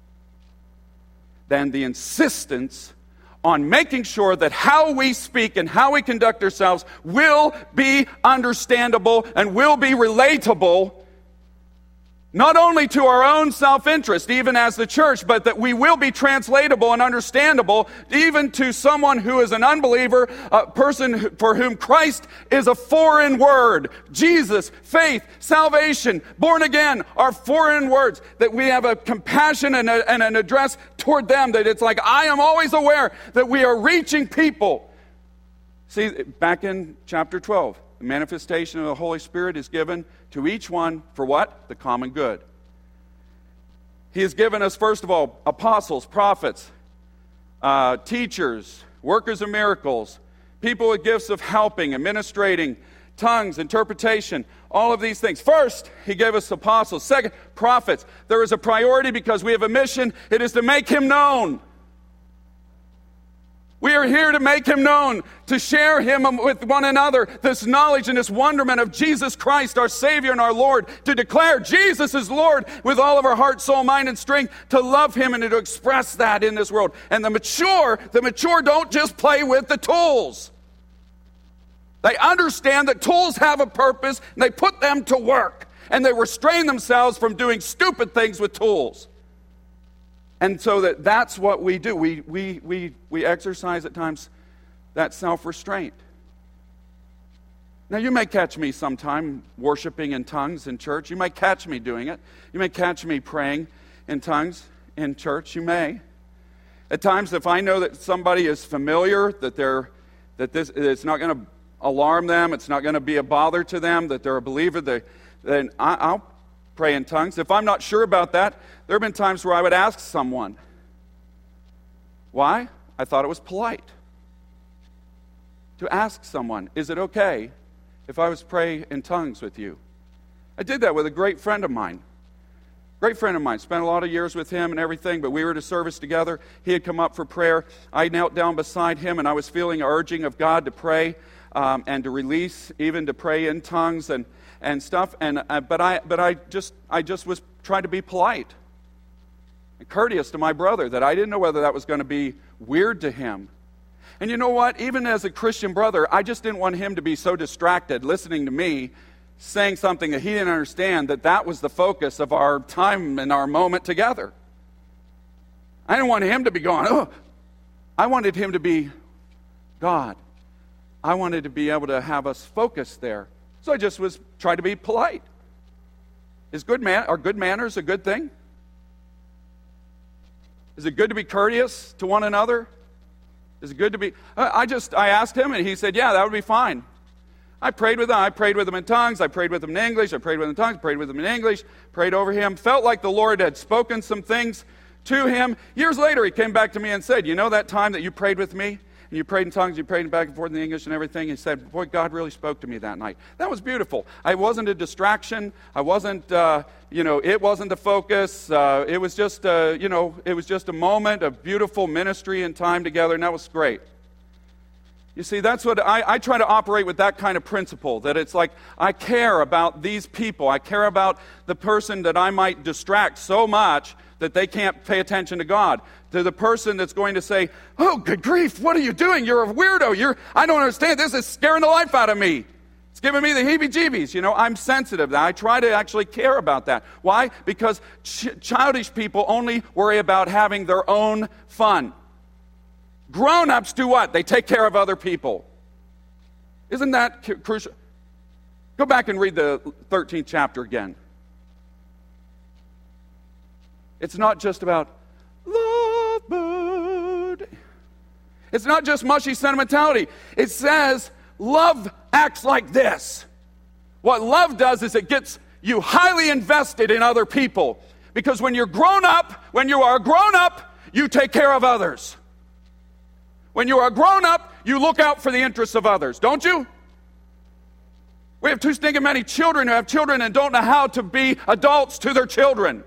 than the insistence on making sure that how we speak and how we conduct ourselves will be understandable and will be relatable, not only to our own self-interest, even as the church, but that we will be translatable and understandable even to someone who is an unbeliever, a person for whom Christ is a foreign word. Jesus, faith, salvation, born again are foreign words, that we have a compassion and, a, and an address toward them, that it's like, I am always aware that we are reaching people. See, back in chapter twelve, the manifestation of the Holy Spirit is given to each one for what? The common good. He has given us, first of all, apostles, prophets, uh, teachers, workers of miracles, people with gifts of helping, administrating, tongues, interpretation, all of these things. First, he gave us apostles. Second, prophets. There is a priority because we have a mission. It is to make him known. We are here to make him known, to share him with one another, this knowledge and this wonderment of Jesus Christ, our Savior and our Lord, to declare Jesus is Lord with all of our heart, soul, mind, and strength, to love him and to express that in this world. And the mature, the mature don't just play with the tools. They understand that tools have a purpose, and they put them to work, and they restrain themselves from doing stupid things with tools. And so that that's what we do. We, we, we, we exercise at times that self-restraint. Now, you may catch me sometime worshiping in tongues in church. You may catch me doing it. You may catch me praying in tongues in church. You may. At times, if I know that somebody is familiar, that they're that this it's not going to alarm them, it's not going to be a bother to them, that they're a believer, they, then I, I'll pray in tongues. If I'm not sure about that, there have been times where I would ask someone. Why? I thought it was polite to ask someone, is it okay if I was to pray in tongues with you? I did that with a great friend of mine. Great friend of mine. Spent a lot of years with him and everything, but we were at a service together. He had come up for prayer. I knelt down beside him, and I was feeling an urging of God to pray um, and to release, even to pray in tongues and, and stuff. And uh, but I but I just I just was trying to be polite and courteous to my brother, that I didn't know whether that was going to be weird to him. And you know what? Even as a Christian brother, I just didn't want him to be so distracted listening to me saying something that he didn't understand, that that was the focus of our time and our moment together. I didn't want him to be going, oh. I wanted him to be God. I wanted to be able to have us focus there. So I just was trying to be polite. Is good man are good manners a good thing? Is it good to be courteous to one another? Is it good to be... I just, I asked him, and he said, yeah, that would be fine. I prayed with him. I prayed with him in tongues. I prayed with him in English. I prayed with him in tongues. Prayed with him in English. Prayed over him. Felt like the Lord had spoken some things to him. Years later, he came back to me and said, you know that time that you prayed with me? And you prayed in tongues, you prayed back and forth in English and everything. He said, boy, God really spoke to me that night. That was beautiful. I wasn't a distraction. I wasn't, uh, you know, it wasn't the focus. Uh, it was just, uh, you know, it was just a moment of beautiful ministry and time together, and that was great. You see, that's what I, I try to operate with, that kind of principle, that it's like I care about these people. I care about the person that I might distract so much that they can't pay attention to God. To the person that's going to say, oh, good grief, what are you doing? You're a weirdo. You're, I don't understand. This is scaring the life out of me. It's giving me the heebie-jeebies. You know, I'm sensitive. I try to actually care about that. Why? Because ch- childish people only worry about having their own fun. Grown-ups do what? They take care of other people. Isn't that cu- crucial? Go back and read the thirteenth chapter again. It's not just about love mood. It's not just mushy sentimentality. It says love acts like this. What love does is it gets you highly invested in other people. Because when you're grown up, when you are grown up, you take care of others. When you are grown up, you look out for the interests of others, don't you? We have too stinking many children who have children and don't know how to be adults to their children.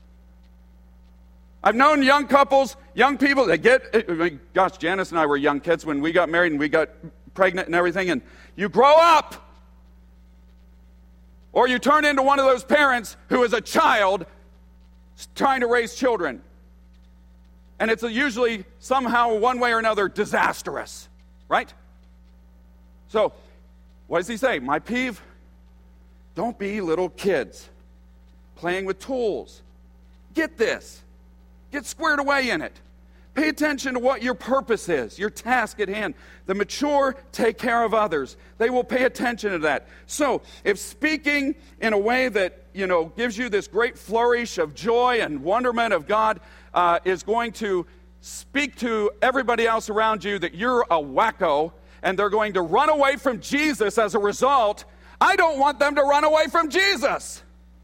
I've known young couples, young people, they get, I mean, gosh, Janice and I were young kids when we got married and we got pregnant and everything, and you grow up. Or you turn into one of those parents who is a child trying to raise children. And it's usually somehow, one way or another, disastrous, right? So, what does he say? My peeve, don't be little kids playing with tools. Get this. Get squared away in it. Pay attention to what your purpose is, your task at hand. The mature take care of others. They will pay attention to that. So, if speaking in a way that, you know, gives you this great flourish of joy and wonderment of God uh, is going to speak to everybody else around you that you're a wacko and they're going to run away from Jesus as a result, I don't want them to run away from Jesus.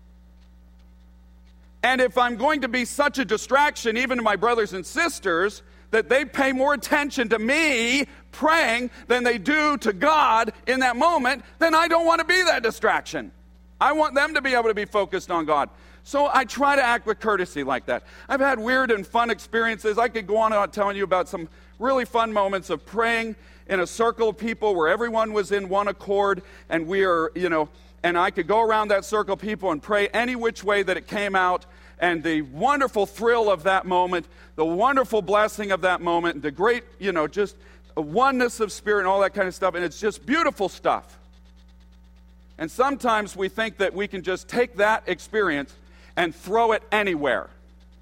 And if I'm going to be such a distraction, even to my brothers and sisters, that they pay more attention to me praying than they do to God in that moment, then I don't want to be that distraction. I want them to be able to be focused on God. So I try to act with courtesy like that. I've had weird and fun experiences. I could go on and on telling you about some really fun moments of praying in a circle of people where everyone was in one accord, and we are, you know, and I could go around that circle of people and pray any which way that it came out, and the wonderful thrill of that moment, the wonderful blessing of that moment, the great, you know, just a oneness of spirit and all that kind of stuff, and it's just beautiful stuff. And sometimes we think that we can just take that experience and throw it anywhere.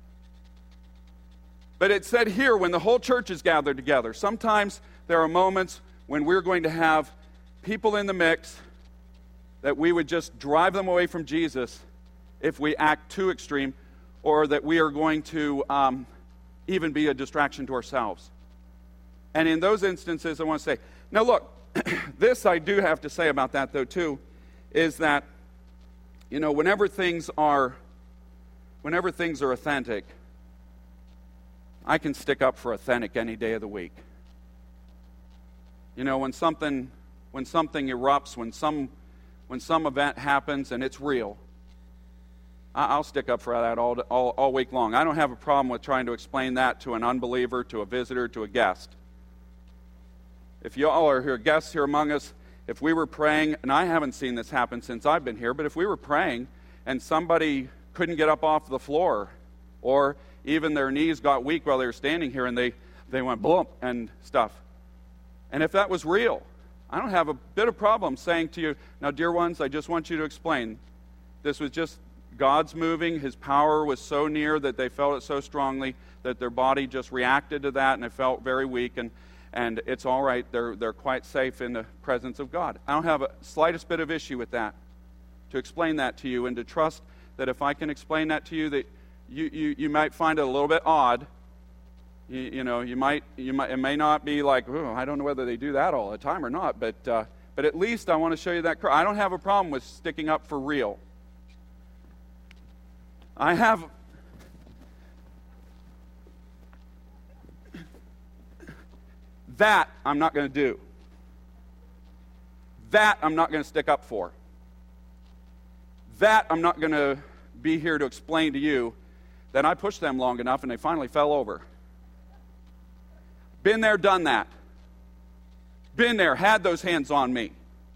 But it said here, when the whole church is gathered together, sometimes there are moments when we're going to have people in the mix that we would just drive them away from Jesus if we act too extreme, or that we are going to um, even be a distraction to ourselves. And in those instances, I want to say, now look, this I do have to say about that, though, too, is that You know, whenever things are, whenever things are authentic, I can stick up for authentic any day of the week. You know, when something, when something erupts, when some, when some event happens and it's real, I, I'll stick up for that all, all all week long. I don't have a problem with trying to explain that to an unbeliever, to a visitor, to a guest. If you all are here, guests here among us, if we were praying, and I haven't seen this happen since I've been here, but if we were praying and somebody couldn't get up off the floor, or even their knees got weak while they were standing here and they, they went boom and stuff, and if that was real, I don't have a bit of problem saying to you, now, dear ones, I just want you to explain. This was just God's moving. His power was so near that they felt it so strongly that their body just reacted to that and it felt very weak, and And it's all right. They're, they're quite safe in the presence of God. I don't have a slightest bit of issue with that, to explain that to you and to trust that if I can explain that to you, that you, you, you might find it a little bit odd. You, you know, you might, you might, it may not be like, oh, I don't know whether they do that all the time or not, but, uh, but at least I want to show you that. I don't have a problem with sticking up for real. I have... That I'm not going to do. That I'm not going to stick up for. That I'm not going to be here to explain to you that I pushed them long enough and they finally fell over. Been there, done that. Been there, had those hands on me.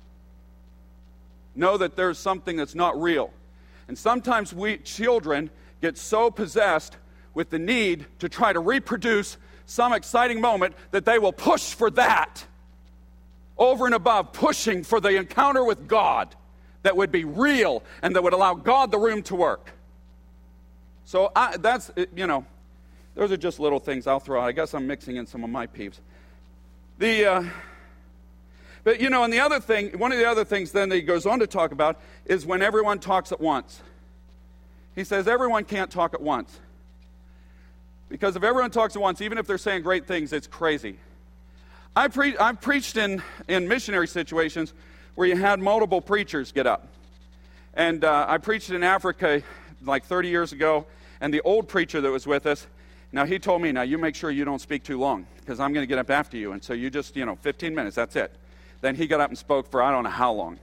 Know that there's something that's not real. And sometimes we children get so possessed with the need to try to reproduce some exciting moment that they will push for that over and above pushing for the encounter with God that would be real and that would allow God the room to work. So I, that's, you know, those are just little things I'll throw out. I guess I'm mixing in some of my peeves. The, uh, but, you know, and the other thing, one of the other things then that he goes on to talk about is when everyone talks at once. He says everyone can't talk at once. Because if everyone talks at once, even if they're saying great things, it's crazy. I pre- I've preached in, in missionary situations where you had multiple preachers get up. And uh, I preached in Africa like thirty years ago, and the old preacher that was with us, now he told me, now you make sure you don't speak too long, because I'm going to get up after you, and so you just, you know, fifteen minutes, that's it. Then he got up and spoke for I don't know how long.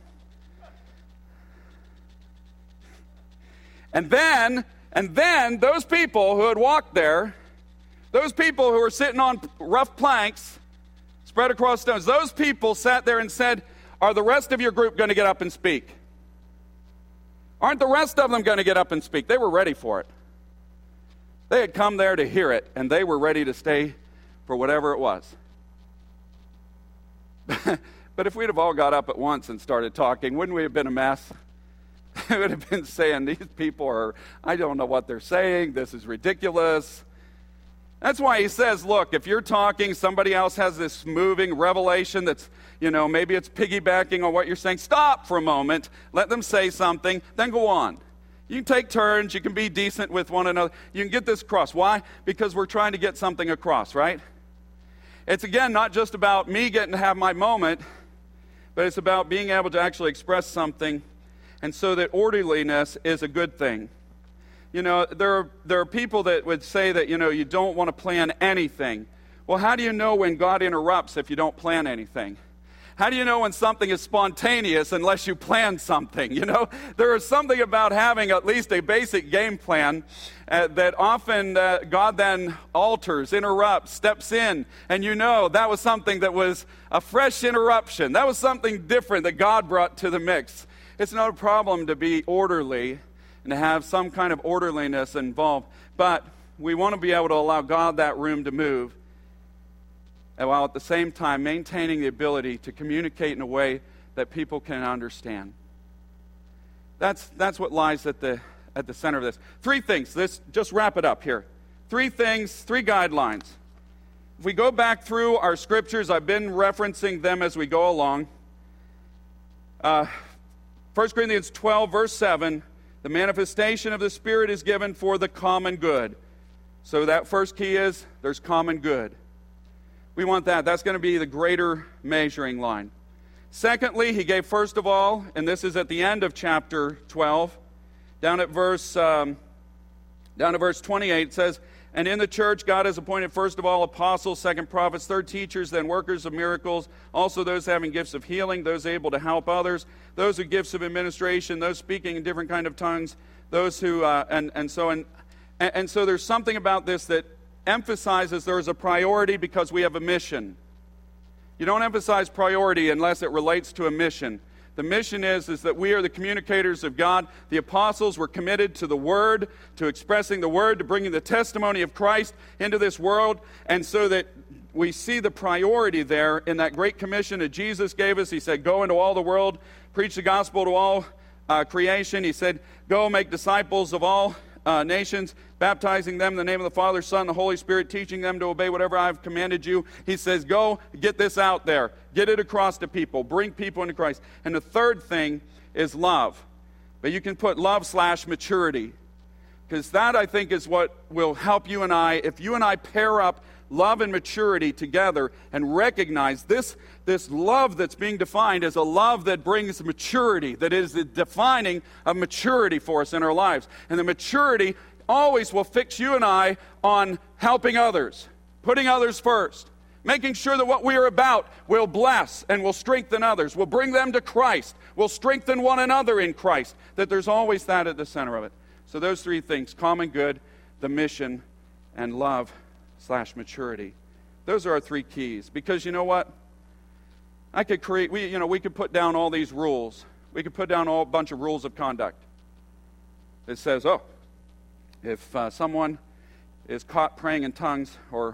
And then... And then those people who had walked there, those people who were sitting on rough planks spread across stones, those people sat there and said, are the rest of your group going to get up and speak? Aren't the rest of them going to get up and speak? They were ready for it. They had come there to hear it, and they were ready to stay for whatever it was. But if we'd have all got up at once and started talking, wouldn't we have been a mess? It would have been saying, these people are, I don't know what they're saying, this is ridiculous. That's why he says, look, if you're talking, somebody else has this moving revelation that's, you know, maybe it's piggybacking on what you're saying, stop for a moment, let them say something, then go on. You can take turns, you can be decent with one another, you can get this across. Why? Because we're trying to get something across, right? It's, again, not just about me getting to have my moment, but it's about being able to actually express something. And so that orderliness is a good thing. You know, there are, there are people that would say that, you know, you don't want to plan anything. Well, how do you know when God interrupts if you don't plan anything? How do you know when something is spontaneous unless you plan something? You know, there is something about having at least a basic game plan uh, that often uh, God then alters, interrupts, steps in, and you know that was something that was a fresh interruption. That was something different that God brought to the mix. It's not a problem to be orderly and to have some kind of orderliness involved, but we want to be able to allow God that room to move, and while at the same time maintaining the ability to communicate in a way that people can understand. That's that's what lies at the at the center of this. Three things. Let's just wrap it up here. Three things, three guidelines. If we go back through our scriptures, I've been referencing them as we go along. Uh, First Corinthians twelve, verse seven, the manifestation of the Spirit is given for the common good. So that first key is, there's common good. We want that. That's going to be the greater measuring line. Secondly, he gave first of all, and this is at the end of chapter twelve, down at verse um, down at verse twenty-eight, it says, "And in the church God has appointed first of all apostles, second prophets, third teachers, then workers of miracles, also those having gifts of healing, those able to help others, those with gifts of administration, those speaking in different kind of tongues, those who uh, and and so and, and so there's something about this that emphasizes there is a priority because we have a mission. You don't emphasize priority unless it relates to a mission. The mission is, is that we are the communicators of God. The apostles were committed to the Word, to expressing the Word, to bringing the testimony of Christ into this world. And so that we see the priority there in that great commission that Jesus gave us. He said, go into all the world, preach the gospel to all uh, creation. He said, go make disciples of all uh, nations, baptizing them in the name of the Father, Son, and the Holy Spirit, teaching them to obey whatever I've commanded you. He says, go get this out there. Get it across to people. Bring people into Christ. And the third thing is love. But you can put love slash maturity. Because that, I think, is what will help you and I. If you and I pair up love and maturity together and recognize this, this love that's being defined as a love that brings maturity, that is the defining of maturity for us in our lives. And the maturity always will fix you and I on helping others, putting others first, making sure that what we are about will bless and will strengthen others, will bring them to Christ, will strengthen one another in Christ, that there's always that at the center of it. So those three things, common good, the mission, and love slash maturity. Those are our three keys. Because you know what? I could create, we, you know, we could put down all these rules. We could put down all, a bunch of rules of conduct. It says, oh, if uh, someone is caught praying in tongues or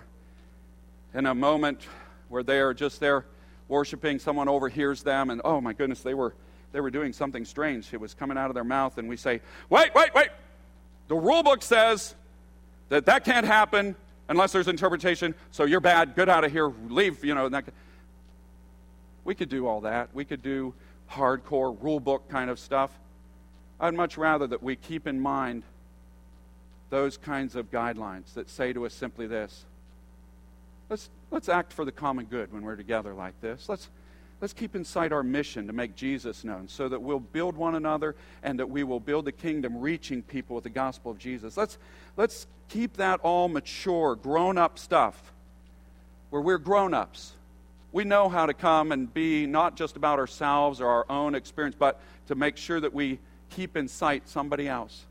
in a moment where they are just there worshiping, someone overhears them and, oh my goodness, they were they were doing something strange. It was coming out of their mouth, and we say, wait, wait, wait. The rule book says that that can't happen unless there's interpretation, so you're bad, get out of here, leave, you know. And that, we could do all that. We could do hardcore rule book kind of stuff. I'd much rather that we keep in mind those kinds of guidelines that say to us simply this: let's let's act for the common good when we're together like this. Let's let's keep in sight our mission to make Jesus known, so that we'll build one another and that we will build the kingdom, reaching people with the gospel of Jesus. Let's let's keep that all mature, grown-up stuff, where we're grown-ups. We know how to come and be not just about ourselves or our own experience, but to make sure that we keep in sight somebody else,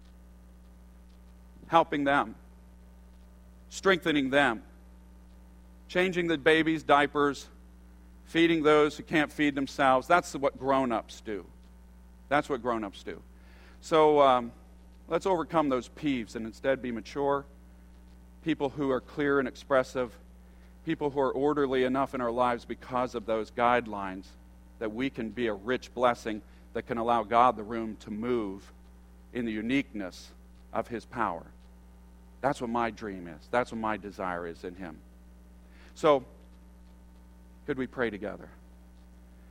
helping them, strengthening them, changing the baby's diapers, feeding those who can't feed themselves. That's what grown-ups do. That's what grown-ups do. So um, let's overcome those peeves and instead be mature, people who are clear and expressive, people who are orderly enough in our lives because of those guidelines, that we can be a rich blessing that can allow God the room to move in the uniqueness of His power. That's what my dream is. That's what my desire is in Him. So, could we pray together?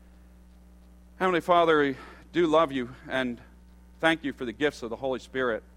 Heavenly Father, we do love You and thank You for the gifts of the Holy Spirit.